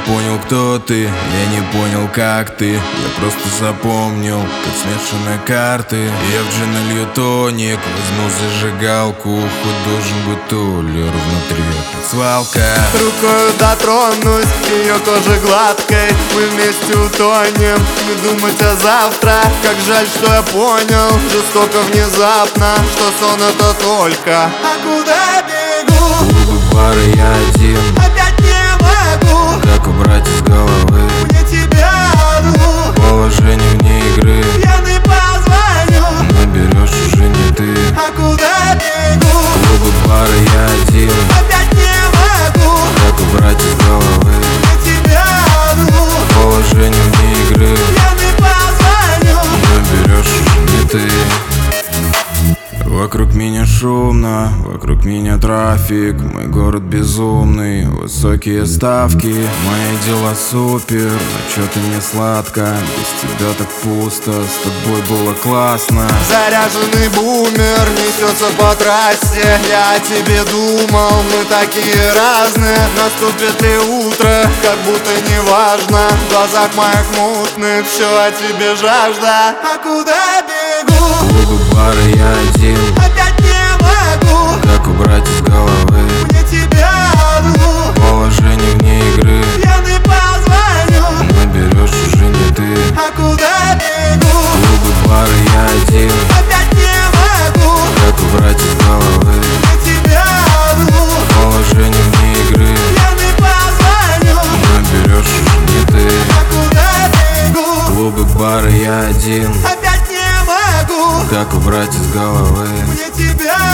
понял, кто ты, я не понял, как ты. Я просто запомнил, как смешаны карты. Я в джин налью тоник, возьму зажигалку. Хоть должен быть толер, внутри опять свалка. Рукою дотронусь, ее кожа гладкой. Мы вместе утонем, не думать о завтра. Как жаль, что я понял, жестоко внезапно, что сон это только. А куда бегу? Клубы, бары, я один. Опять не могу. Как убрать из головы Мне тебя одну. положение вне игры. Пьяный позвоню, Наберешь уже не ты. а куда бегу? Клубы, бары, я один. Опять не могу. Как убрать из головы Мне тебя одну. положение вне игры. Пьяный позвоню. Наберешь уже не ты. Вокруг меня шумно, вокруг меня трафик. Мой город безумный, высокие ставки. Мои дела супер, но чё-то не сладко. Без тебя так пусто, с тобой было классно. Заряженный бумер несется по трассе. Я о тебе думал, мы такие разные. Наступит ли утро, как будто не важно. В глазах моих мутных все о тебе жажда. А куда бегу? Клубы, бары, я один. Опять не могу. Как убрать из головы Мне тебя одну. положение вне игры. Пьяный позвоню, Наберешь уже не ты. а куда бегу? Клубы, бары, я один. Опять не могу. Как убрать из головы Мне тебя одну. положение вне игры. Пьяный позвоню, Наберешь уже не ты. а куда бегу? Клубы, бары, я один. Опять не могу. Как убрать из головы Мне тебя